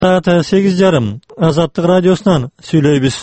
Saat 8:30 Азаттык радиосунан сүйлөйбүз.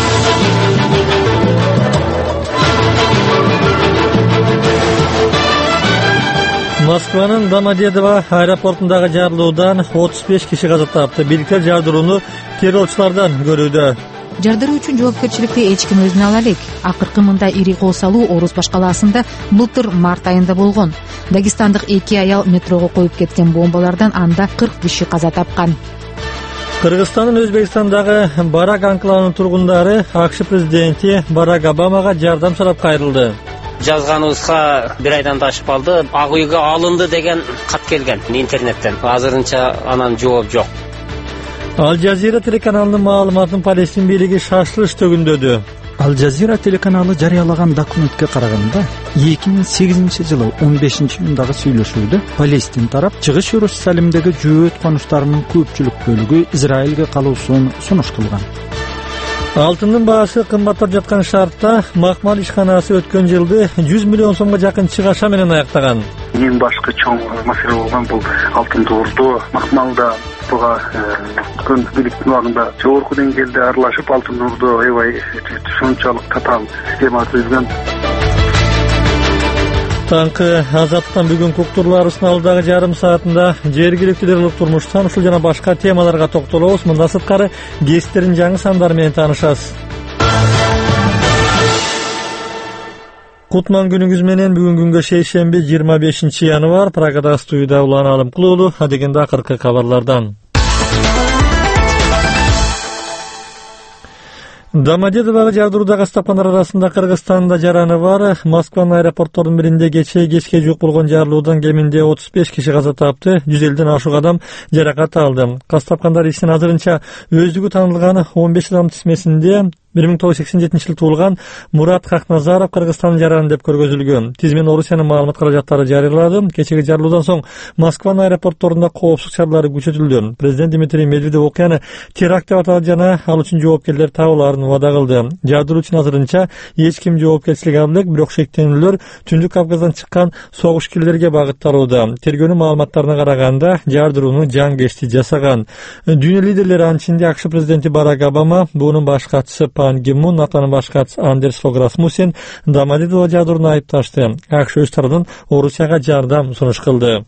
Москванын Домодедово аэропортундагы жарылуудан 35 киши каза тапты. Бийликтер жардырууну террорчулардан көрүүдө. Жардыруу үчүн жоопкерчиликти эч ким өзүнө ала элек. Акыркы мындай ири кол салуу Орус башкалаасында былтыр март айында болгон. Дагестандык 2 аял метрого коюп кеткен бомбалардан анда 40 киши каза тапкан. Кыргызстандын Өзбекстандагы Барак анклавынын тургундары АКШ президенти Барак Обамага жардам сурап кайрылды. Жазганыбызга бир айдан да ашып калды. Ак үйгө алынды деген кат келген интернеттен. Азырынча анан жооп жок. Ал Жазира телеканалынын маалыматын Палестин бийлиги шашылыш төгүндөдү. Ал Жазира телеканалы жарыялаган документке караганда 2008-жылы 15-июндагы сүйлөшүүдө Палестин тарап Чыгыш Иерусалимдеги жөөт конуштарынын көпчүлүк бөлүгү Израилге калуусун сунуштулган. Алтындын баасы кымбаттап жаткан шартта Макмал ишканасы өткөн жылды 100 миллион сомго жакын чыгаша менен аяктаган. Эң башкы чоң маселе болгон бул алтын туурду Макмалда буга бийликтин убагында жогорку деңгээлде аралашып алтын туурду аябай ушунчалык татаал система түзгөн. Таңкы Азаттыктан бүгүнкү уктурларыбыздын алдагы жарым саатында жергиликтүү турмуштан ушул жана башка темаларга токтолобуз. Мындан сырткары гезиттердин жаңы сандары менен таанышасыз. Кутман күнүңүз менен. Бүгүн күнгө шейшемби 25 январь. Прагада студияда Улан Алымкулуулу. Адегенде акыркы кабарлардан. Домодедово жардыруудагы кастапкандар арасында Кыргызстанда жараны бар. Москванын аэропортторунун биринде кечке жуук болгон жарылуудан кеминде 35 киши каза тапты, 150ден ашук адам жаракат алды. Кастапкандар ишин азырынча өздүгү таанылган 15 адам тизмесинде 1987-жылы туулган Мурат Хакназаров Кыргызстандын жараны деп көргөзүлгөн. Тизмен Орусиянын маалымат каражаттары жарыялады. Кечеги жарылуудан соң Москванын аэропортторунда коопсуздук чаралары күчөтүлдү. Президент Дмитрий Медведев окуяны теракт деп атады жана ал үчүн жоопкерлер табылаарын убада кылды. Жардыруу үчүн азырынча эч ким жоопкерчилик албайт, бирок шектенүүлөр Түндүк Кавказдан чыккан согушкерлерге багытталууда. Тергөөнүн маалыматтарына караганда жардырууну жаңгешти жасаган. Дүйнө лидерлери анчинде АКШ президенти Барак Обама, буунун баш катчысы Пан Ги Мун, НАТОнун баш катчысы Андерс Фог Расмуссен Домодедово жардырууну айыпташты. АКШ өз тарабынан Орусияга жардам сунуш кылды.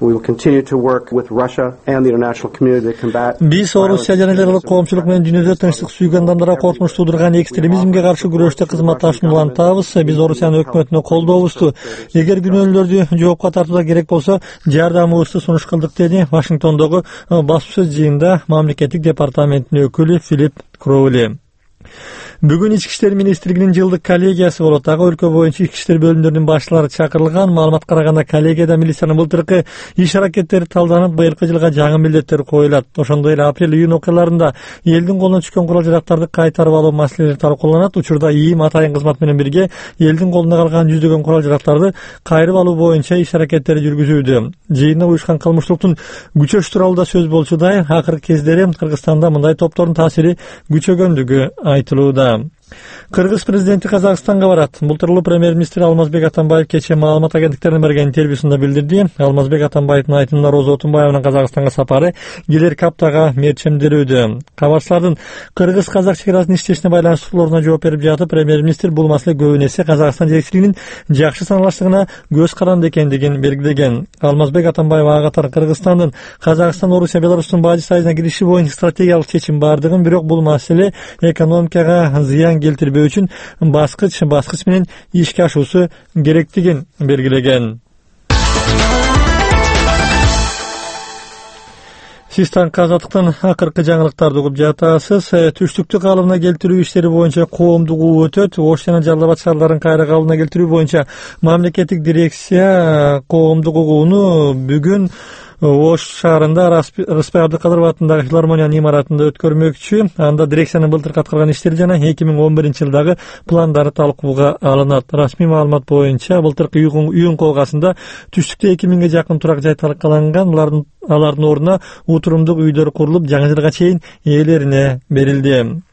Биз Орусия жана жаралык коомчулук менен дүйнөдө тынчтык сүйгөн адамдарга коркунуч туудурган экстремизмге каршы күрөштө кызматташууну улантабыз. Биз Орусиянын өкмөтүнө колдообузду. Эгер күнөөлөрдү жоопко тартууга керек болсо, жардамыбызды сунуш кылдык, деди Вашингтондогу баспасөз жыйынында мамлекеттик департаменттин өкүлү Филипп Кроули. Бүгүн Ички иштер министрлигинин жылдык коллегиясы болот. Ага өлкө боюнча ички иштер бөлүмдөрүнүн башчылары чакырылган. Маалыматка караганда коллегияда милициянын былтыркы иш-аракеттери талданып, быйылкы жылга жаңы милдеттер коюлат. Ошондой эле апрель-июнь окуяларында элдин колуна түшкөн курал-жарактарды кайтарып алуу маселелери талкууланат. Учурда ИИМ атайын кызмат менен бирге элдин колунда калган жүздөгөн курал-жарактарды кайрып алуу боюнча иш-аракеттери жүргүзүүдө. Жыйында уюшкан кылмыштуулуктун күчөш тууралуу да сөз болчудай. Акыркы кездери Кыргызстанда мындай топтордун таасири күчөгөндүгү айтылууда. Кыргыз президенти Казакстанга барат. Былтырлуу премьер-министр Алмазбек Атамбаев кечээ маалымат агенттиктерине берген интервьюсунда билдирди. Алмазбек Атамбаевдин айтымында Роза Отунбаеванын Казакстанга сапары келерки аптага мерчемделүүдө. Кабарчылардын кыргыз-казак чегарасынын иштешине байланыштуу суроолоруна жооп берип жатып, премьер-министр бул маселе көбүн эсе Казакстан жетекчилигинин жакшы саналыштыгына көз каранды экендигин белгилеген. Алмазбек Атамбаев ага катары Кыргызстандын Казакстан, Орусия, Беларустун Баазис союзуна кириши боюнча стратегиялык чечим бардыгын, бирок бул маселе экономикага зыян келтирбөө үчүн баскыч менен ишке ашуусу керектигин белгилеген. Сиз таңкы Азаттыктан акыркы жаңылыктарды угуп жатасыз. Түштүктү калыбына келтирүү иштери боюнча коомдук уу өтөт. Ош жана Жалал Абад шаарларын кайра калыбына келтирүү боюнча мамлекеттик дирекция коомдук угууну бүгүн Ош шаарында Рыспай Абдыкадыров атындагы филармониянын имаратында өткөрмөкчү. Анда дирекциянын былтыр аткарган иштери жана 2011-жылдагы пландары талкууга алынат. Расмий маалымат боюнча былтыркы июнь колгасында түштүктө 2000ге жакын турак жай талкаланган. Алардын ордуна утурумдук үйдөр курулуп, жаңы жылга чейин ээлерине берилди.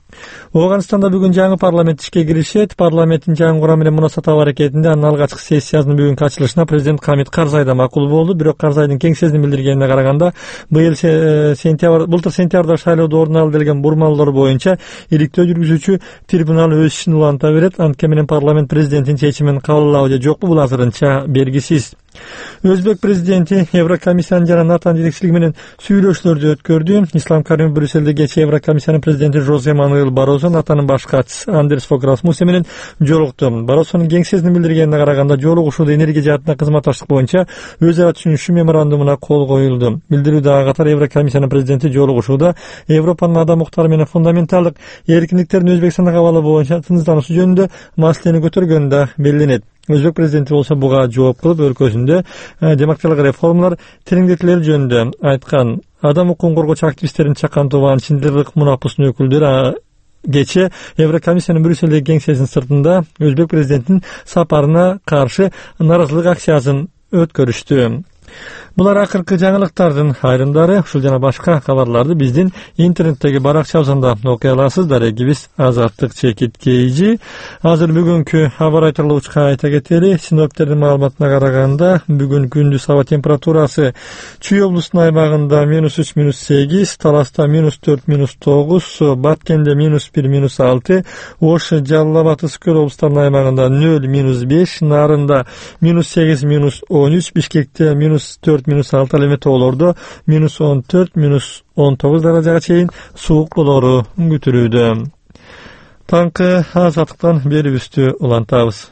Ооганстанда бүгүн жаңы парламент ишке киришет. Парламенттин жаңы курамы менен мунасат аракетинде анын алгачкы сессиясынын бүгүнкү ачылышына президент Хамит Карзай да макул болду. Бирок Карзайдын кеңсесин билдиргенине караганда, былтыр сентябрда шайлоодо орун алды делген бурмалдар боюнча иликтөө жүргүзүүчү трибунал өз ишин уланта берет. Анткени менен парламент президенттин чечимин кабыл алабы же жокпу, бул азырынча белгисиз. Өзбек президенти Еврокомиссиянын жана НАТОнун жетекчилиги менен сүйлөшүүлөрдү өткөрдү. Ислам Каримов Брюссельде кечээ Еврокомиссиянын президенти Жозе Мануэл Барозо, НАТОнун баш катчысы Андерс Фог Расмуссен менен жолукту. Барозонун кеңсесинин билдиргенине караганда, жолугушууда энергия жаатында кызматташтык боюнча өз ара түшүнүшүү меморандумуна кол коюлду. Билдирүүдө ага катар Еврокомиссиянын президенти жолугушууда Европанын адам укуктары менен фундаменталдык эркиндиктердин Өзбекстанда кабалы боюнча тынчсыздануусу жөнүндө маселени көтөргөнү да белгиленет. Өзбек президенти болсо буга жооп кылып, өлкөсүндө демократиялык реформалар тереңдетилери жөнүндө айткан. Адам укугун коргоочу активисттердин чакан тобанын Чиндерлик мунапустун өкүлдөрү кечээ Еврокомиссиянын Брюссельдеги кеңсесинин сыртында Өзбек президентинин сапарына каршы нааразылык акциясын өткөрүштү. Булар акыркы жаңылыктардын айрымдары. Ушул жана башка кабарларды биздин интернеттеги баракчабызда окуй аласыз. Дарегибиз Азаттык ЧКТ. Азыр бүгүнкү аба айтырлуучка айта кетели. Синоптиктердин маалыматына караганда, бүгүн күндүз аба температурасы Чүй облусунун аймагында -3, -8, Таласта -4, -9, Баткенде -1, -6, Ош, Жалал абад, Ысык Көл облустарынын аймагында 0, -5, Нарында -8, -13, Бишкекте -4, -6, ал эми тоолордо -14, -19 даражага чейин суук болору күтүлүүдө. Таңкы азаттыктан берүүбүздү улантабыз.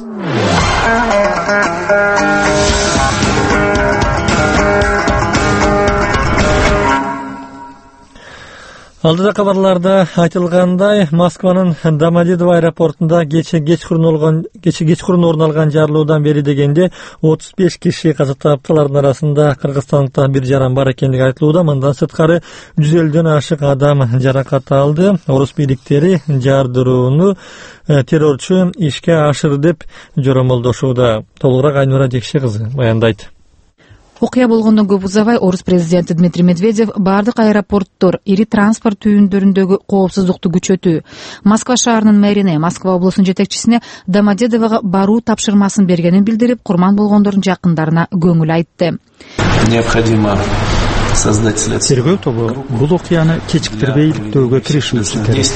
Алдыда кабарларда айтылгандай, Москванын Домодедово аэропортунда кечкурун орун алган жарылуудан бери дегенде 35 киши каза тапты. Алардын арасында кыргызстандыктан бир жаран бар экендиги айтылууда. Мындан сырткары 150ден ашык адам жаракат алды. Орус бийликтери жардырууну террорчу ишке ашырды деп жоромолдошууда. Толугураак Айнура Жекше кызы баяндайт. Окуя болгондон көп узабай орус президенти Дмитрий Медведев бардык аэропорттор, ири транспорт түйүндөрүндөгү коопсуздукту күчөтүү, Москва шаарынын мэрине, Москва облусунун жетекчисине Домодедового баруу тапшырмасын бергенин билдирип, курман болгондордун жакындарына көңүл айтты. Тергөө тобу бул окуяны кечиктирбей иликтөөгө киришүүсү керек.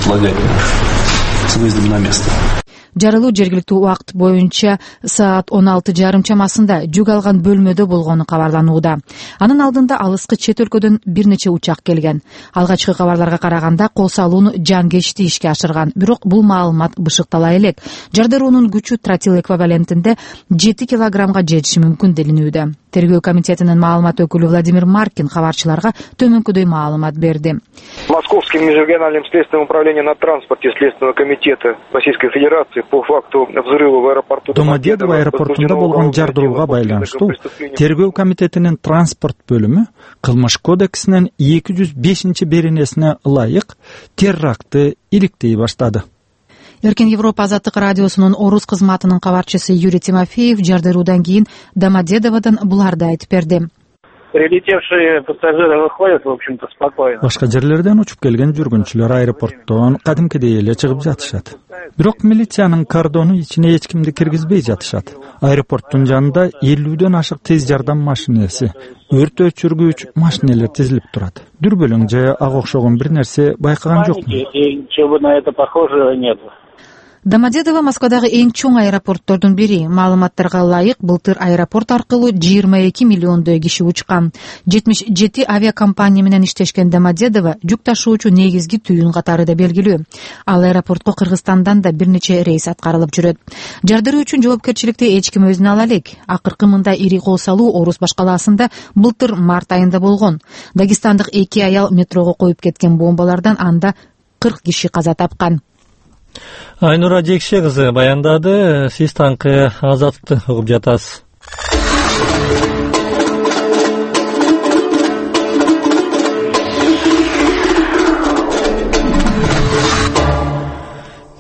Жарылуу жергиликтүү убакыт боюнча саат 16:30 чамасында жүк алган бөлмөдө болгону кабарланууда. Анын алдында алыскы чет өлкөдөн бир нече учак келген. Алгачкы кабарларга караганда кол салууну жангечти ишке ашырган. Бирок бул маалымат бышыктала элек. Жардыруунун күчү тротил эквивалентинде 7 килограммга жетиши мүмкүн делинүүдө. Тергөө комитетинин маалымат өкүлү Владимир Маркин кабарчыларга төмөнкүдөй маалымат берди. Московским межрегиональным следственным управлением на транспорте Следственного комитета Российской Федерации по факту взрыва в аэропорту Домодедово аэропортунда болгон жардырууга байланыштуу Тергөө комитетинин транспорт бөлүмү Кылмыш кодексинин 205 беренесине ылайык террактты иликтей баштады. Эркен Европа азаттык радиосунун орус кызматынын кабарчысы Юрий Тимофеев жардыруудан кийин Домодедоводон буларды айтып берди. Прилетевшие пассажиры выходят, в общем-то, спокойно. Башка жерлерден учуп келген жүргүнчүлөр аэропорттон кадимкидей эле чыгып жатышат. Бирок милициянын кордону ичине эч кимди киргизбей жатышат. Аэропорттун жанында 50ден ашык тез жардам машинеси, өрт өчүргүч машинелер тизилип турат. Дүрбөлөң же ага окшогон бир нерсе байкаган жокмун. Ничего на это похожего нет. Домодедово Москвадагы эң чоң аэропорттордун бири. Маалыматтарга ылайык, былтыр аэропорт аркылуу 22 миллиондой киши учкан. 77 авиакомпания менен иштешкен Домодедово жүк ташуучу негизги түйүн катары да белгилүү. Ал аэропортко Кыргызстандан да бир нече рейс аткарылып жүрөт. Жардыруу үчүн жоопкерчиликти эч ким өзүнө ала элек. Акыркы мындай ири кол салуу Орус башкаласында былтыр март айында болгон. Дагестандык 2 аял метрого коюп кеткен бомбалардан анда 40 киши каза тапкан. Айнура Жекше кызы баяндады. Сиз таңкы азаттыкты угуп жатасыз.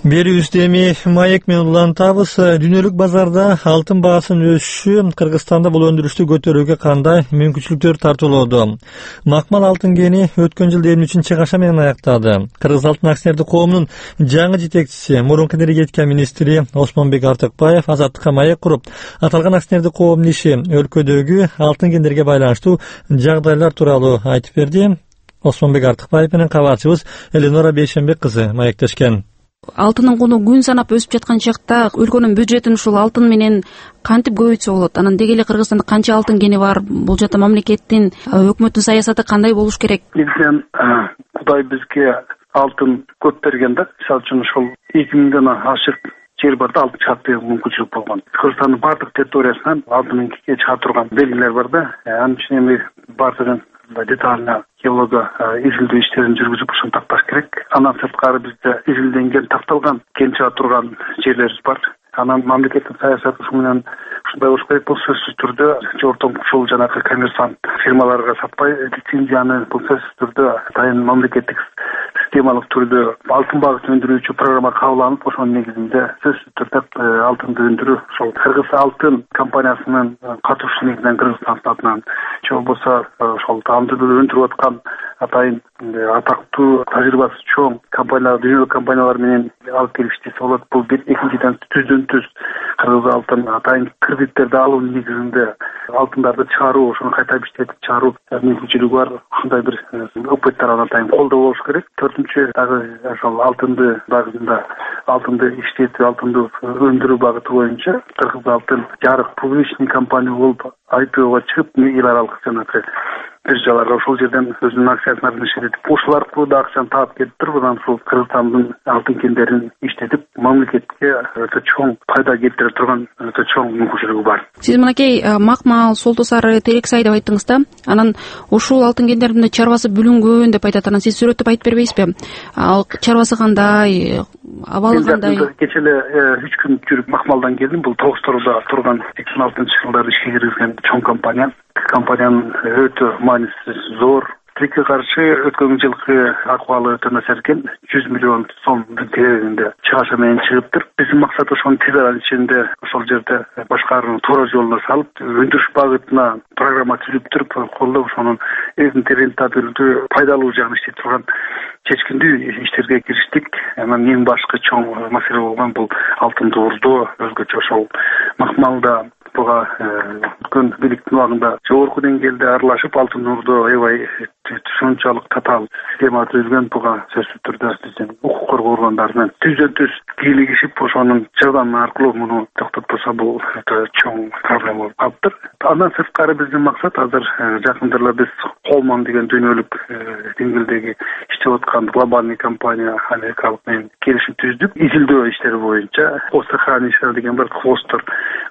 Берүүбүздө эми маек менен улантабыз. Дүйнөлүк базарда алтын баасынын өсүшү Кыргызстанда бул өндүрүштү көтөрүүгө кандай мүмкүнчүлүктөр тартуулоодо? Макмал алтын кени өткөн жылы 23 каша менен аяктады. Кыргыз алтын акционердик коомунун жаңы жетекчиси, мурунку энергетика министри Осмонбек Артыкбаев Азаттыкка маек куруп, аталган акционердик коомдун иши өлкөдөгү алтын кендерге байланыштуу жагдайлар тууралуу айтып берди. Осмонбек Артыкбаев менен кабарчыбыз Эленора Бейшенбек кызы маектешкен. Алтындын куну күн санап өсүп жаткан чакта өлкөнүн бюджетин ушул алтын менен кантип көбөйтсө болот? Анан деги эле Кыргызстанда канча алтын кени бар? Бул жакта мамлекеттин, өкмөттүн саясаты кандай болуш керек? Негизинен Кудай бизге алтын көп берген да. Мисалы үчүн ушул 2000ден ашык жер бар да, алтын чыгат деген мүмкүнчүлүк болгон. Кыргызстандын бардык территориясынан алтын чыга турган белгилер бар да. Анын үчүн эми бардыгын детально геолога изилдөө иштерин жүргүзүп ушуну такташ керек. Андан сырткары бизде изилденген, такталган кен чыга турган жерлерибиз бар. Анан мамлекеттин саясаты ушу менен ушундай болуш керек. Бул сөзсүз түрдө жортоң ушул жанагы коммерсант фирмаларга сатпай, лицензияны бул сөзсүз түрдө дайын мамлекеттик системалык түрдө алтын багытын өндүрүүчү программа кабыл ошонун негизинде сөзсүз түрдө алтынды өндүрүү ошол Кыргыз алтын компаниясынын катышуусу негизинен Кыргызстандын атынан же болбосо ошол алтынды өндүрүп аткан атайын атактуу тажрыйбасы чоң компаниялар, дүйнөлүк компаниялар менен алып келип иштесе болот. Бул бир. Экинчиден түздөн-түз Кыргыз алтын атайын кредиттерди алуу негизинде алтындарды чыгаруу, ошону кайта биштетип чыгаруу мүмкүнчүлүгү бар. Ушундай бир өкмөттөр атайын колдоо болуш керек. Төртүнчү дагы ошол алтынды багытында алтынды иштетүү, алтынды өндүрүү багыты боюнча Кыргыз алтын жарык публичный компания болуп IPO'га чыгып, эл аралык жанагы биржаларга ошол жерден өзүнүн акциясын иштетип, ошол аркылуу да акчаны таап кетип туруп, анан ушул Кыргызстандын алтын кендерин иштетип, мамлекетке өтө чоң пайда келтире турган өтө чоң мүмкүнчүлүгү бар. Сиз мынакей Макмал, Солту Сары, Терексай деп айттыңыз да. Анан ушул алтын кендердин чарбасы бүлүнгөн деп айтат. Анан сиз сүрөттөп айтып бербейсизби? Ал чарбасы кандай, абалы кандай? Кече эле 3 күн жүрүп Макмалдан келдим. Бул Тогустоордо турган 2006-жылдары ишке киргизген чоң компания. Компаниянын өтө мааниси зор. Тилекке каршы өткөн жылкы акыбалы өтө начар экен. 100 миллион сомдун тереңинде чыгаша менен чыгыптыр. Биздин максат ошону тез арада ичинде ошол жерде башкарууну туура жолуна салып, өндүрүш багытына программа түзүп туруп, колдоп ошонун рентабелдүү, пайдалуу жагын иштеп турган чечкиндүү иштерге кириштик. Анан эң башкы чоң маселе болгон бул алтын туурдоо, өзгөчө ошол Макмалда буга өткөн бийликтин убагында жогорку деңгээлде аралашып алтын туурдоо аябай ушунчалык татаал система түзүлгөн. Буга сөзсүз түрдө биздин укук коргоо органдарынын түздөн-түз кийлигишип, ошонун жардамы аркылуу муну токтотпосо бул өтө чоң проблема болуп калыптыр. Андан сырткары биздин максат азыр жакында эле биз Холман деген дүйнөлүк деңгээлдеги иштеп аткан глобальный компания америкалык менен келишим түздүк. Изилдөө иштери боюнча хвостохранилище деген бар, хвосттор.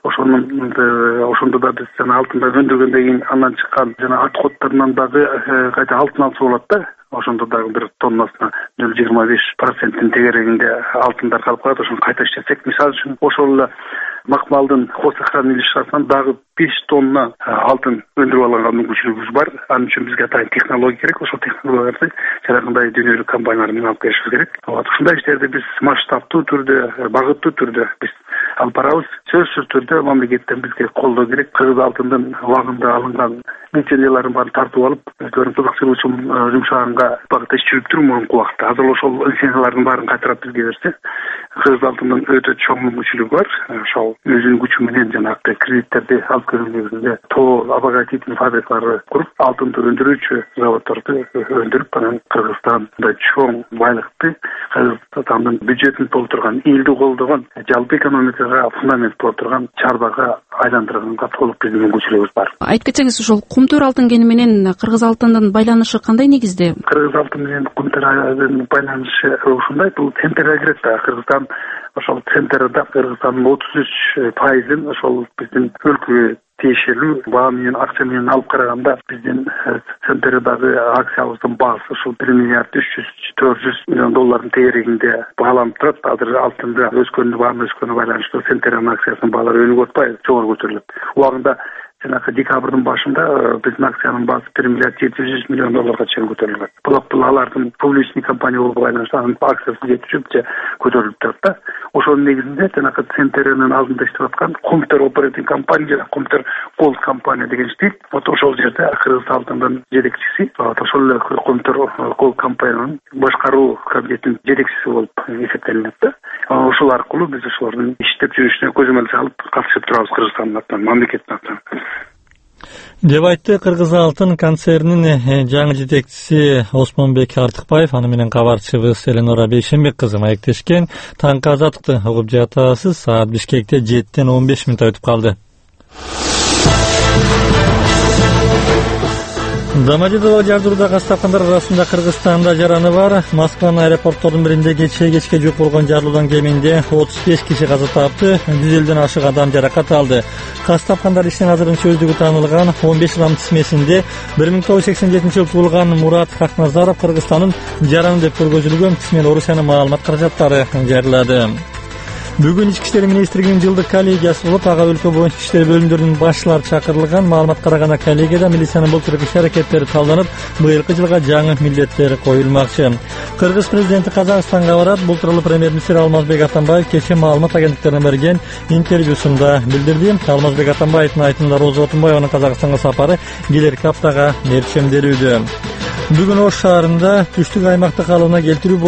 Ошондо да биз алтындарды өндүргөндөн кийин андан чыккан жана отходторунан дагы кайта алтын алса болот да. Ошондо дагы бир тоннасына 0,25% тегерегинде алтындар калып калат. Ошону кайта иштетсек, мисалы үчүн ошол эле Макмалдын хвостохранилищесинен дагы 5 тонна алтын өндүрүп алган мүмкүнчүлүгүбүз бар. Анын үчүн бизге атайын технология керек. Ошол технологияларды жанагындай дүйнөлүк компаниялар менен алып келишибиз керек. Ушундай иштерди биз масштабтуу түрдө, багыттуу түрдө биз алып барабыз. Сөзсүз түрдө мамлекеттен бизге колдоо керек. Кыргыз алтындын убагында алынган лицензияларын баарын тартып алып, өздөрүнүн кызыкчылыгы үчүн жумшаганга багытта иш жүрүптүр мурунку убакта. Азыр ошол лицензиялардын баарын кайтарып бизге берсе, Кыргыз алтындын өтө чоң мүмкүнчүлүгү бар. Ошол өзүнүн күчү менен жанагы кредиттерди алып келүү негизинде тоо обогатительный фабрикаларды куруп, алтынды өндүрүүчү заводдорду өндүрүп, анан Кыргызстанда чоң байлыкты, Кыргызстандын бюджетин толтурган, элди колдогон, жалпы экономикага фундамент боло турган чарбага айландырганга толук биздин мүмкүнчүлүгүбүз бар. Айтып кетсеңиз, ошол Кумтөр алтын кени менен Кыргыз алтынынын байланышы кандай негизде? Кыргыз алтын менен Кумтөрдүн байланышы ушундай. Бул центрге кирет да. Кыргызстан ошол центрде Кыргызстандын 33% ошол биздин өлкөгө тиешелүү баа менен, акча менен алып караганда биздин центрдагы акциябыздын баасы ушул 1 миллиард 300-400 миллион доллардын тегерегинде бааланып турат. Азыр алтынды баанын өскөнүнө байланыштуу центрдин акциясынын баалары өнүгүп атпайбы, жогору көтөрүлөт. Убагында Жанагы декабрдын башында биздин акциянын баасы $1 миллиард $700 миллион чейин көтөрүлгөн. Бул алардын публичный компания болуп байланыштуу анын акциясы жетишип көтөрүлүп турат да. Ошонун негизинде жанагы Центрнын алдында иштеп аткан компьютер оператив компания жана компьютер голд компания деген иштейт. Вот ошол жерде Кыргызстан халкынын жетекчиси, ошол эле компьютер голд компаниянын башкаруу комитетинин жетекчиси болуп эсептелинет да. Ошол аркылуу биз ошолордун иштеп жүрүшүнө көзөмөл салып катышып турабыз Кыргызстандын атынан, мамлекеттин атынан. деп айтты Кыргыз Алтын концернинин жаңы жетекчиси Осмонбек Артыкбаев. Аны менен кабарчыбыз Эленора Бейшенбек кызы маектешкен. Таңкы азаттыкты угуп жатасыз. Саат Бишкекте 7:15 өтүп калды. Домодедово жардыруда каз тапкандар арасында Кыргызстанда жараны бар. Москванын аэропорттордун биринде кечке жок болгон жарылуудан кеминде 35 киши каза тапты, 100 ашык адам жаракат алды. Каз тапкандар ишинин азырын сөздүгү таанылган 15 адам тизмесинде 1987-жылы туулган Мурат Хакназаров Кыргызстандын жараны деп көргөзүлгөн тизмен Орусиянын маалымат каражаттары жарыялады. Бүгүн Ички иштер министрлигинин жылдык коллегиясы болуп, ага өлкө боюнча иштер бөлүмдөрүнүн башчылары чакырылган. Маалымат караганда коллегияда милициянын бул түрдөгү иш-аракеттери талданып, быйылкы жылга жаңы милдеттер коюлмакчы. Кыргыз президенти Казакстанга барат. Бул тууралуу премьер-министр Алмазбек Атамбаев кечээ маалымат агенттиктерине берген интервьюсунда билдирди. Алмазбек Атамбаевдин айтымында Роза Отунбаеванын Казакстанга сапары келерки аптага мерчемделүүдө. Бүгүн Ош шаарында түштүк аймакты калыбына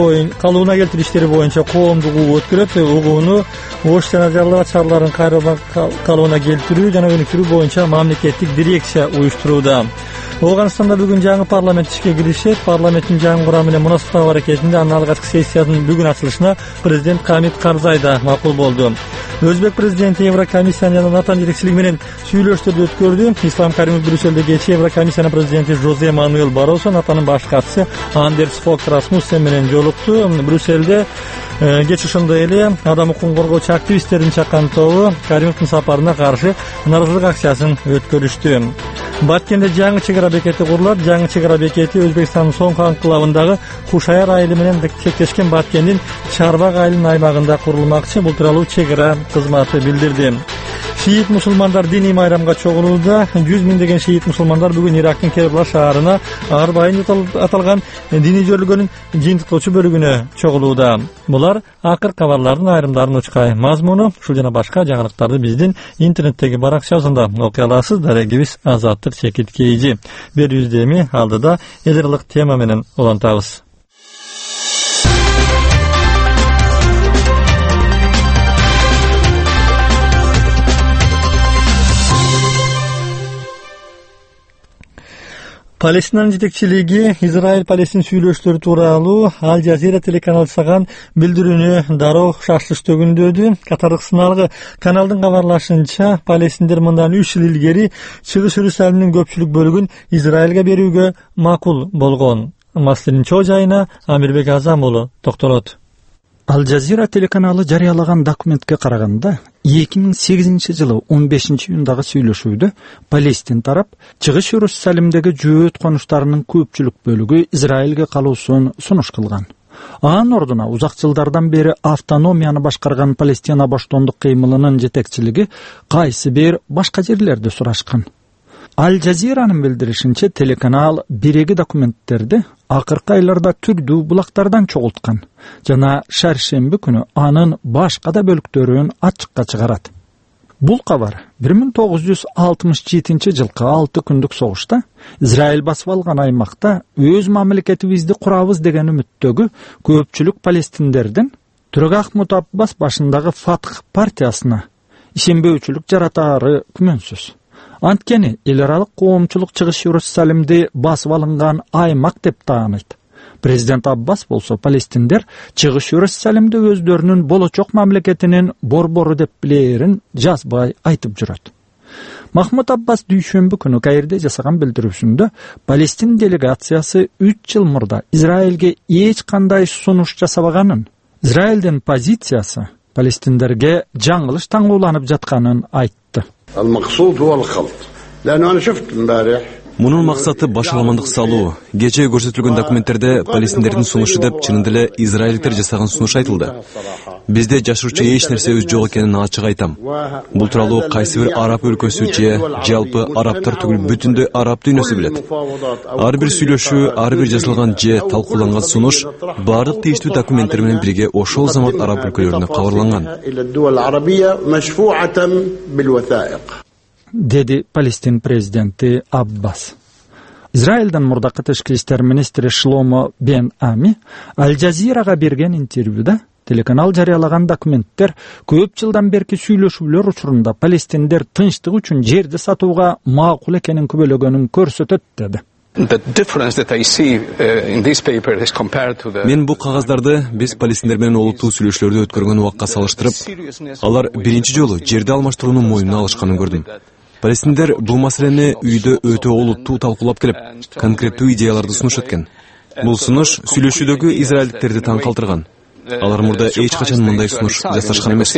келтирүү иштери боюнча коомдук угуу өткөрөт. Угууну Ош жана Жалал Абад шаарларын кайра калыбына келтирүү жана өнүктүрүү боюнча мамлекеттик дирекция уюштурууда. Ооганстанда бүгүн жаңы парламент ишке киришет. Парламенттин жаңы курамы менен мунасаптагы аракетинде анын алгачкы сессиясынын бүгүн ачылышына президент Камит Карзай да макул болду. Өзбек президенти Еврокомиссиянын жана НАТО жетекчилиги менен сүйлөштөрдү өткөрдү. Ислам Каримов Брюссельде кечээ Еврокомиссиянын президенти Жозе Мануэл Баросо, НАТОнун баш катчысы Андерс Фог Расмуссен менен жолукту. Брюссельде кеч ошондой эле адам укугун коргоочу активисттердин чакан тобу Каримовдун сапарына каршы нааразылык акциясын өткөрүштү. Баткенде жаңы чек ара бекети курулат. Жаңы чек ара бекети Өзбекстандын Соңку анклавындагы Кушаяр айылы менен чектешкен Баткендин Чарбак айылынын аймагында курулмакчы. Бул тууралуу чек ара кызматы билдирди. Шиит мусулмандар диний майрамга чогулууда. 100 миңдеген шиит мусулмандар бүгүн Ирактын Кербала шаарына Арбайын аталган диний жөрөлгөнүн жыйынтыктоочу бөлүгүнө чогулууда. Булар акыркы кабарлардын айрымдарын учкай мазмуну, ушул жана башка жаңылыктарды биздин интернеттеги баракчабызда окуй аласыз. Дарегибиз Азаттык Чекит Кейжи. Берүүбүздө эми алдыда эл аралык тема менен улантабыз. Палестинанын жетекчилиги Израиль-Палестин сүйлөштөрү тууралуу Аль Жазира телеканалы жасаган билдирүүнү дароо шашлыш төгүндөдү. Катардык сыналгы каналдын кабарлашынча, палестиндер мындан 3 жыл илгери Чыгыш Иерусалимдин көпчүлүк бөлүгүн Израилге берүүгө макул болгон. Маселенин чоо жайына Амирбек Азам уулу токтолот. Аль Жазира телеканалы жарыялаган документке караганда, 2008-жылы 15-июндагы сүйлөшүүдө Палестин тарап Чыгыш Иерусалимдеги жөөт конуштарынын көпчүлүк бөлүгү Израилге калуусун сунуш кылган. Анын ордуна узак жылдардан бери автономияны башкарган Палестина боштондук кыймылынын жетекчилиги кайсы бир башка жерлерде сурашкан. Аль Жазиранын билдиришинче, телеканал биреги документтерди акыркы айларда түрдүү булактардан чогулткан жана шаршемби күнү анын башка да бөлүктөрүн ачыкка чыгарат. Бул кабар 1967-жылкы 6 күндүк согушта Израиль басып алган аймакта өз мамлекетибизди курабыз деген үмүттөгү көпчүлүк палестиндердин Ахмуд Аббас башындагы Фатх партиясына ишенбөөчүлүк жаратаары күмөнсүз. Анткени эл аралык коомчулук Чыгыш Иерусалимди басып алынган аймак деп тааныйт. Президент Аббас болсо палестиндер Чыгыш Иерусалимди өздөрүнүн болочок мамлекетинин борбору деп билээрин жазбай айтып жүрөт. Махмуд Аббас дүйшөмбү күнү Каирде жасаган билдирүүсүндө Палестин делегациясы 3 жыл мурда Израилге эч кандай сунуш жасабаганын, Израилдин позициясы палестиндерге жаңылыш таңууланып жатканын айтты. المقصود هو الخلط لأنه أنا شفت امبارح Мунун максаты башаламандык салуу. Кечээ көрсөтүлгөн документтерде палестиндердин сунушу деп чынында эле израилдиктер жасаган сунуш айтылды. Бизде жашыруучу эч нерсебиз жок экенин ачык айтам. Бул тууралуу кайсы бир араб өлкөсү же жалпы арабтар түгүл бүтүндөй араб дүйнөсү билет. Ар бир сүйлөшүү, ар бир жазылган же талкууланган сунуш бардык тийиштүү документтер менен бирге ошол замат араб өлкөлөрүнө кабарланган. Деди Палестин президенти Аббас. Израилдин мурдакы тышкы иштер министри Шломо бен Ами Аль-Жазирага берген интервьюда телеканал жарыялаган документтер көп жылдан берки сүйлөшүүлөр учурунда палестиндер тынчтык үчүн жерди сатууга макул экенин күбөлөгөнүн көрсөтөт деди. Мен бул кагаздарды биз палестиндер менен олуттуу сүйлөшүүлөрдү өткөргөн убакка салыштырып, алар биринчи жолу жерди алмаштырууну мойнуна алышканын көрдүм. Палестиндер бул маселени үйдө өтө олуттуу талкуулап келип, конкреттүү идеяларды сунуш эткен. Бул сунуш сүйлөшүүдөгү израилдиктерди таң калтырган. Алар мурда эч качан мындай сунуш жасашкан эмес.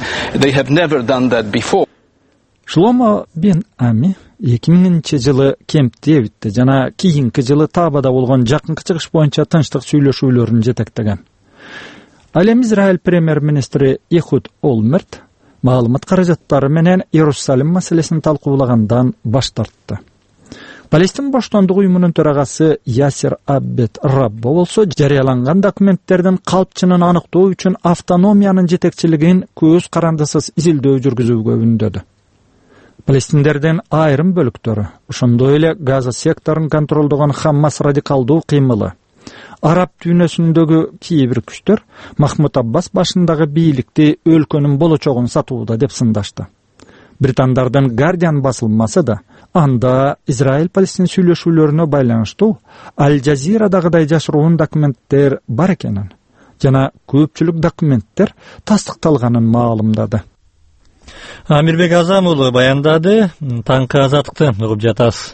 Шломо бен Ами 2000-жылы Кемп Дэвидте жана кийинки жылы Табада болгон жакынкы чыгыш боюнча тынчтык сүйлөшүүлөрүн жетектеген. Ал эми Израиль премьер-министри Эхуд Олмерт маалымат каражаттары менен Иерусалим маселесин талкуулагандан баш тартты. Палестин боштондук уюмунун төрагасы Ясир Аббет Раббо болсо жарыяланган документтердин калпчынын аныктоо үчүн автономиянын жетекчилигин көз карандысыз изилдөө жүргүзүүгө үндөдү. Палестиндердин айрым бөлүктөрү, ошондой эле Газа секторун контролдогон Хаммас радикалдуу кыймылы, араб дүйнөсүндөгү кээ бир күчтөр Махмуд Аббас башындагы бийликти өлкөнүн болочогун сатууда деп сындашты. Британдардын Guardian басылмасы да анда Израиль-Палестин сүйлөшүүлөрүнө байланыштуу Аль-Жазирадагыдай жашыруун документтер бар экенин жана көпчүлүк документтер тастыкталганын маалымдады. Амирбек Азам уулу баяндады. Таңкы азаттыкты угуп жатасыз.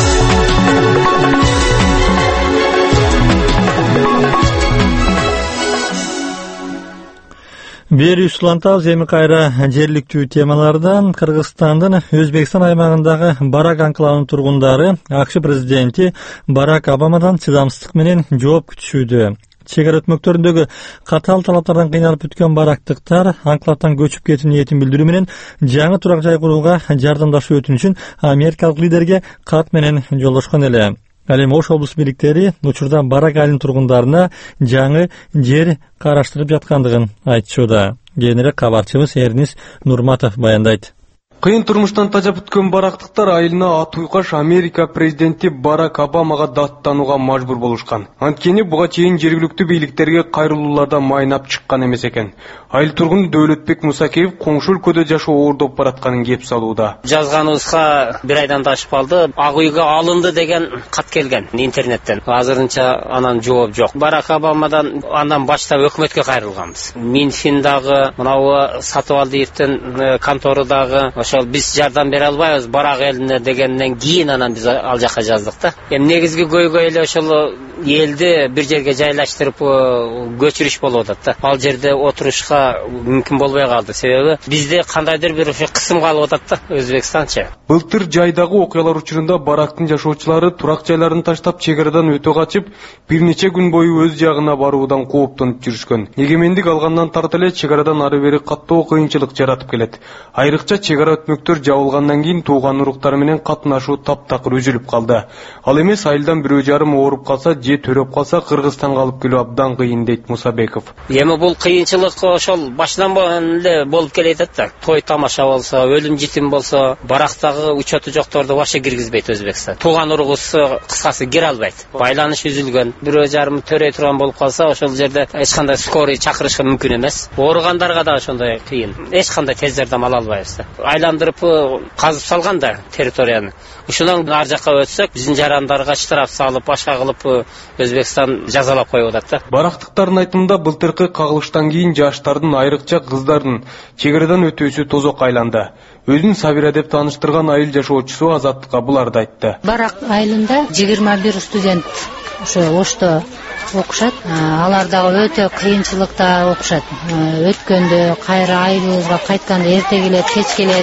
Бери услантабыз эми кайра жерликтүү темалардан. Кыргызстандын Өзбекстан аймагындагы Барак анклавынын тургундары АКШ президенти Барак Обамадан чыдамсыздык менен жооп күтүшүүдө. Чегара өтмөктөрүндөгү катаал талаптардан кыйналып бүткөн барактыктар анклавдан көчүп кетүү ниетин билдирүү менен жаңы турак жай курууга жардамдашуу өтүнүчүн америкалык лидерге кат менен жолдошкон эле. Ал эми Ош облус бийликтери учурда Барак айылынын тургундарына жаңы жер караштырып жаткандыгын айтышууда. Кийинирээк кабарчыбыз Эрнис Нурматов баяндайт. Кыйын турмуштан тажап өткөн барактыктар айылына ат уйкаш Америка президенти Барак Обамага даттанууга мажбур болушкан. Анткени буга чейин жергиликтүү бийликтерге кайрылууларда майнап чыккан эмес экен. Айыл тургуну Дөөлөтбек Мусакеев коңшу өлкөдө жашоо оордоп баратканын кеп салууда. Жазганыбызга бир айдан да ашып калды. Ак үйгө алынды деген кат келген интернеттен. Азырынча анан жооп жок. Барак Обамадан андан баштап өкмөткө кайрылганбыз. Минфиндагы, мынау сатып алды эртен конторадагы ошол биз жардам бере албайбыз Барак элине дегенден кийин анан биз ал жака жаздык да. Эми негизги көйгөй эле ошол элди бир жерге жайлаштырып көчүрүш болуп атат да. Ал жерде отурушка мүмкүн болбой калды. Себеби бизде кандайдыр бир кысым калып атат да Өзбекстанча. Былтыр жайдагы окуялар учурунда барактын жашоочулары турак жайларын таштап чегарадан өтө качып, бир нече күн бою өз жагына баруудан кооптонуп жүрүшкөн. Эгемендик алгандан тарта эле чегарадан ары бери каттоо кыйынчылык жаратып келет. Айрыкча чегара өтмөктөр жабылгандан кийин тууган уруктар менен катнашуу таптакыр үзүлүп калды. Ал эмес айылдан бирөө жарым ооруп калса же төрөп калса Кыргызстанга алып келүү абдан кыйын дейт Мусабеков. Эми бул кыйынчылык ошол башынан эле болуп келет да. Той тамаша болсо, өлүм житим болсо, барактагы учету жокторду вообще киргизбейт Өзбекстан. Тууган уругусу кыскасы кире албайт. Байланыш үзүлгөн. Бирөө жарым төрөй турган болуп калса, ошол жерде эч кандай скорый чакырышка мүмкүн эмес. Ооругандарга да ошондой кыйын. Эч кандай тез жардам ала албайбыз. Айландырып казып салган да территорияны. Ушунан ар жакка өтсөк, биздин жарандарга штраф салып, башка кылып Өзбекстан жазалап коюп атат да. Барактыктардын айтымында былтыркы кагылыштан кийин жаштардын, айрыкча кыздардын чегарадан өтүүсү тозок айланды. Өзүн Сабира деп тааныштырган айыл жашоочусу Азаттыкка буларды айтты. Барак айылында 21 студент ошо Ошто окушат. Алар дагы өтө кыйынчылыкта окушат. Өткөндө кайра айылыбызга кайтканда эрте келет, кеч келет.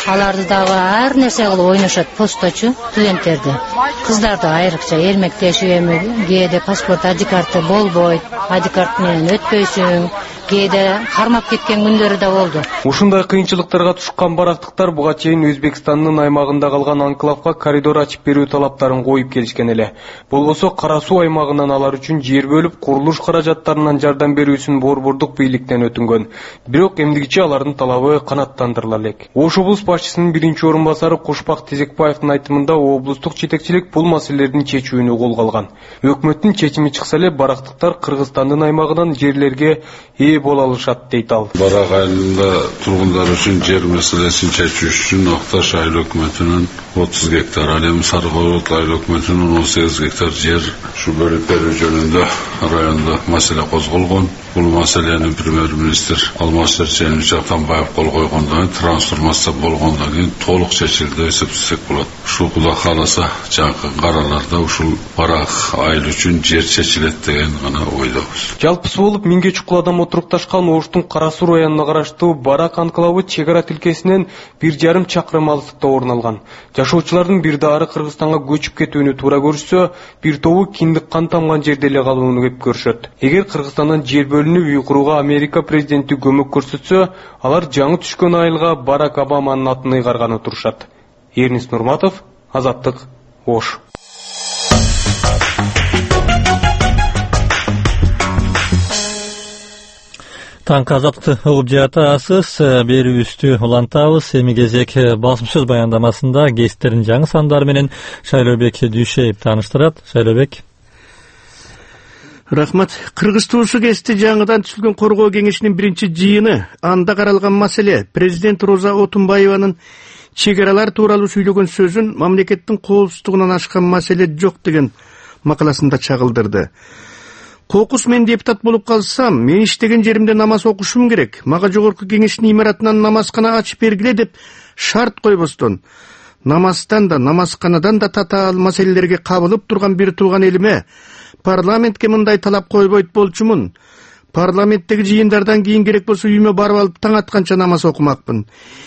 Аларды дагы ар нерсе кылып ойношот, посточу студенттерди. Кыздарды айрыкча эрмектешип эми кээде паспорт ID карты болбойт, ID карт менен өтпөйсүң, кээде кармап кеткен күндөрү да болду. Ушундай кыйынчылыктарга тушкан барактыктар буга чейин Өзбекстандын аймагында калган анклавга коридор ачып берүү талаптарын коюп келишкен эле. Болбосо Кара суу аймагынан алар үчүн жер бөлүп, курулуш каражаттарынан жардам берүүсүн борбордук бийликтен өтүнгөн. Бирок эмдигичи алардын талабы канааттандырыла элек. Ош облус башчысынын биринчи орун басары Кушпак Тезекбаевдин айтымында облустук жетекчилик бул маселелердин чечүүнү колго алган. Өкмөттүн чечими чыкса эле барактыктар Кыргызстандын аймагынан жерлерге ээ боло алышат дейт ал. Барак айылында тургундар үчүн жер маселесин чечүү үчүн Акташ айыл өкмөтүнүн 30 гектар, ал эми Сарыкорут айыл өкмөтүнүн 18 гектар жер ушу бөлүп берүү жөнүндө райондо маселе козголгон. Бул маселени премьер-министр Алмаз Эрченович Атамбаев кол койгондон кийин, трансформация болгондон кийин толук чечилди деп эсептесек болот. Ушу Кудай кааласа жакын араларда ушул Барак айыл үчүн жер чечилет деген гана ойдобуз. Жалпысы болуп 1000 чукул адам отурукташкан Оштун Кара суу районуна караштуу Барак анклавы чек ара тилкесинен 1,5 чакырым алыстыкта орун алган. Жашоочулардын бир даары Кыргызстанга көчүп кетүүнү туура көрүшсө, бир тобу киндик кан тамган жерде эле калууну кеп көрүшөт. Эгер Кыргызстандан жер бөлүнүп үй курууга Америка президенти көмөк көрсөтсө, алар жаңы түшкөн айылга Барак Обаманын атын ыйгарганы турушат. Эрнис Нурматов, Азаттык, Ош. Таңкы Азаттыкты угуп жатасыз, берүүбүздү улантабыз. Эми кезек басым сөз баяндамасында гесттердин жаңы сандары менен Шайлообек Дүйшеев тааныштырат. Шайлообек. Рахмат. Кыргыз туусу кести жаңыдан түзүлгөн коргоо кеңешинин биринчи жыйыны. Анда каралган маселе президент Роза Отунбаеванын чек аралар тууралуу сүйлөгөн сөзүн мамлекеттин коопсуздугунан ашкан маселе жок деген макаласында чагылдырды. Кокус мен депутат болуп калсам, мен иштеген жеримде намаз окушум керек. Мага жогорку кеңештин имаратынан намазкана ачып бергиле деп шарт койбостон, намаздан да, намазканадан да татаал маселелерге кабылып турган бир тууган элиме парламентке мындай талап койбойт болчумун. Парламенттеги жыйындардан кийин керек болсо үйүмө барып алып таң атканча намаз окумакмын.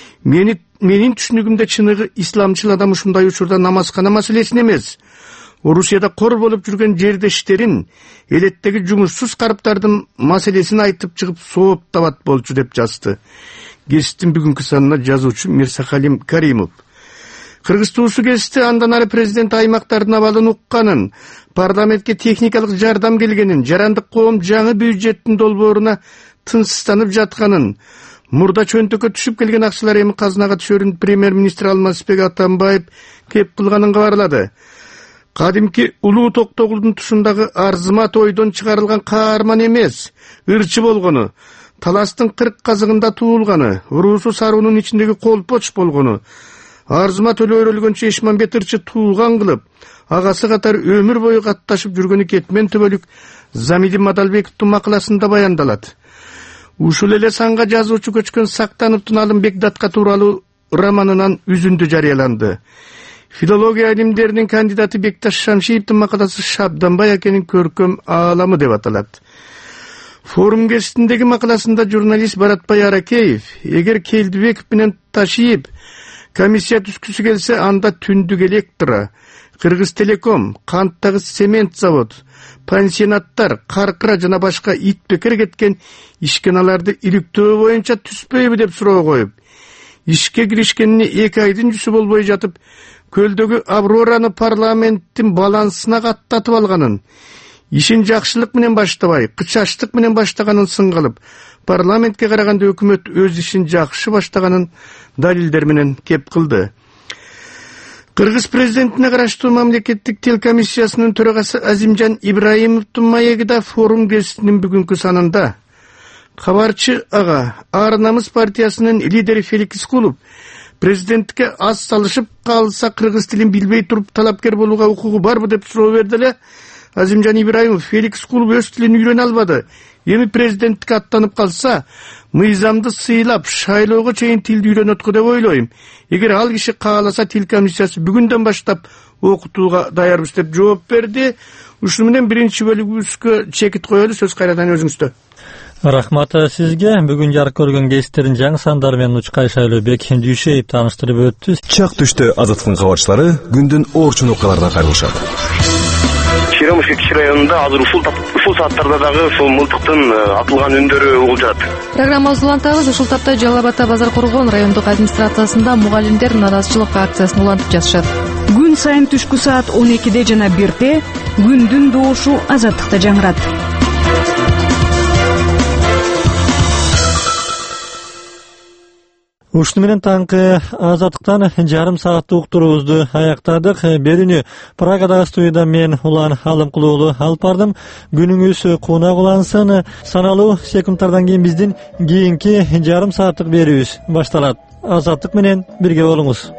Менин түшүнүгүмдө чыныгы исламчыл адам ушундай учурда намазкана маселесин эмес, Орусияда кор болуп жүргөн жердештерин, элеттеги жумушсуз карыптардын маселесин айтып чыгып сооп табат болчу деп жазды. Кесиптин бүгүнкү санына жазуучу Мирсахалим Каримов. Кыргыз туусу кести андан ары президент аймактардын абалын укканын, парламентке техникалык жардам келгенин, жарандык коом жаңы бюджеттин долбооруна тынчсызданып жатканын, мурда чөнтөккө түшүп келген акчалар эми казынага түшөрүн премьер-министр Алмазбек Атамбаев кеп кылганын кабарлады. Кадимки Улуу Токтогулдун тушундагы Арзымат ойдон чыгарылган каарман эмес, ырчы болгону, таластын 40 казыгында туулганы, уруусу саруунун ичиндеги колпоч болгону, Арзымат өлөрөлгөнчө Эшмамбет ырчы туулган кылып, агасы катары өмүр бою катташып жүргөнү кетмен төбөлүк Замидин Мадалбековдун макаласында баяндалат. Ушул эле санга жазуучу Көчкөн Сактановдун Алымбек датка тууралуу романынан үзүндү жарыяланды. Филология илимдеринин кандидаты Бекташ Шамшиевдин макаласы Шабданбай акенин көркөм ааламы деп аталат. Форум кеситиндеги макаласында журналист Баратбай Аракеев, эгер Келдибеков менен Ташиев комиссия түзгүсү келсе, анда Түндүк электро, Кыргыз Телеком, канттагы цемент завод, пансионаттар, Каркыра жана башка ит бекер кеткен ишканаларды иликтөө боюнча түспөйбү деп суроо коюп, ишке киришкенине 2 айдын жүзү болбой жатып, көлдөгү Аврораны парламенттин балансына каттатып алганын, ишин жакшылык менен баштабай, кычаштык менен баштаганын сынгалып, парламентке караганда өкмөт өз ишин жакшы баштаганын далилдер менен кеп кылды. Кыргыз президентине караштуу мамлекеттик тил комиссиясынын төрагасы Азимжан Ибраимовдун маеги да форум кеситинин бүгүнкү санында. Кабарчы ага, Ар намыс партиясынын лидери Феликс Кулов президентке аз салышып калса кыргыз тилин билбей туруп талапкер болууга укугу барбы деп суроо берди эле. Азимжан Ибраимов, Феликс Кулов өз тилин үйрөнө албады. Эми президентке аттанып калса, мыйзамды сыйлап, шайлоого чейин тилди үйрөнөт го деп ойлойм. Эгер ал киши кааласа, тил комиссиясы бүгүндөн баштап окутууга даярбыз деп жооп берди. Ушуну менен биринчи бөлүгүбүзгө чекит коелу, сөз кайрадан өзүңүздө. Рахмат сизге. Бүгүн жарык көргөн гезиттердин жаңы сандары менен Учкай Шайлообек Дүйшеев тааныштырып өттү. Чак түштө Азаттыктын кабарчылары күндүн орчун окуяларына кайрылышат. Черемушки кичи районунда азыр ушул сааттарда дагы ушул мылтыктын атылган үндөрү угулуп жатат. Программабызды улантабыз. Ушул тапта Жалал Абад базар коргон райондук администрациясында мугалимдер наразычылык акциясын улантып жатышат. Күн сайын түшкү саат 12-де жана 1-де күндүн доошу Азаттыкта жаңырат. Ушуну менен таңкы Азаттыктан жарым сааттык уктуруубузду аяктадык. Берүүнү Прагадагы студияда мен Улан Алымкулуулу алып бардым. Күнүңүз кунак улансын. Саналуу секундтардан кийин биздин кийинки жарым сааттык берүүбүз башталат. Азаттык менен бирге болуңуз.